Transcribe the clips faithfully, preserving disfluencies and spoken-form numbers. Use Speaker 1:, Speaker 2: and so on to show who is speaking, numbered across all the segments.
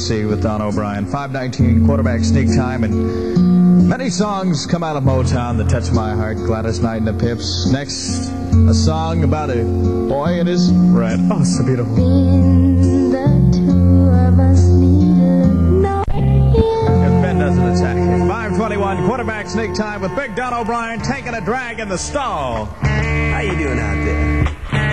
Speaker 1: C with Don O'Brien. five nineteen quarterback sneak time, and many songs come out of Motown that touch my heart. Gladys Knight and the Pips. Next, a song about a boy and his red. Oh, it's so beautiful.
Speaker 2: The two of us need no
Speaker 1: If Ben doesn't attack it. five twenty-one quarterback sneak time with Big Don O'Brien taking a drag in the stall.
Speaker 3: How you doing out there?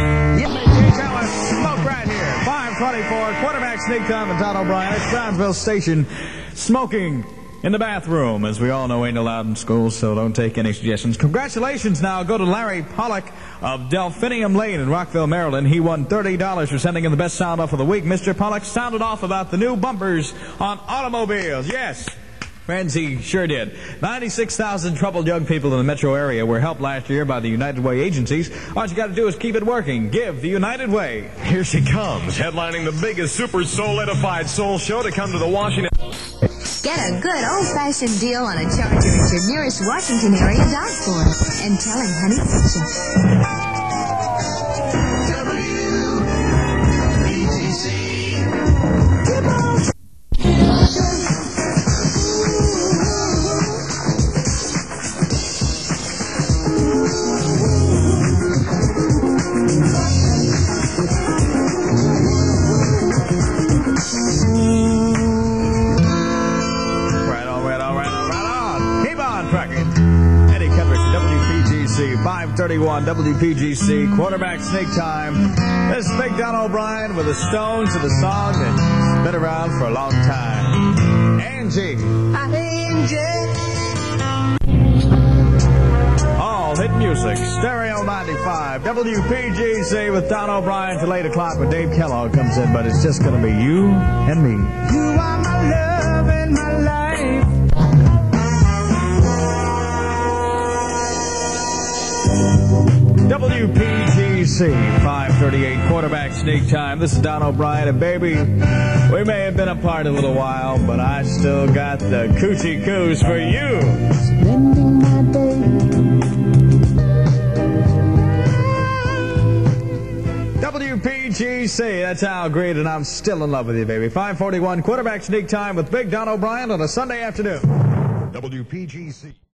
Speaker 1: Smoke right here. five twenty-four quarterback sneak time with Don O'Brien at Brownsville Station. Smoking in the bathroom. As we all know, ain't allowed in schools, so don't take any suggestions. Congratulations now go to Larry Pollock of Delphinium Lane in Rockville, Maryland. He won thirty dollars for sending in the best sound off of the week. Mister Pollock sounded off about the new bumpers on automobiles. Yes. Friends, he sure did. ninety-six thousand troubled young people in the metro area were helped last year by the United Way agencies. All you got to do is keep it working. Give the United Way.
Speaker 4: Here she comes, headlining the biggest super soul-edified soul show to come to the Washington...
Speaker 5: Get a good old-fashioned deal on a charger at your nearest Washington area dog store. And tell him Honey sent you.
Speaker 1: five thirty-one W P G C quarterback sneak time. This is Big Don O'Brien with the Stones and a song that's been around for a long time. Angie. All hit music. Stereo ninety-five. W P G C with Don O'Brien till eight o'clock when Dave Kellogg comes in, but it's just going to be you and me.
Speaker 3: You are my love and my life.
Speaker 1: W P G C five thirty-eight quarterback sneak time. This is Don O'Brien, and baby, we may have been apart a little while, but I still got the coochie coos for you.
Speaker 2: spending my day.
Speaker 1: W P G C, that's how great, and I'm still in love with you, baby. five forty-one quarterback sneak time with Big Don O'Brien on a Sunday afternoon.
Speaker 4: W P G C.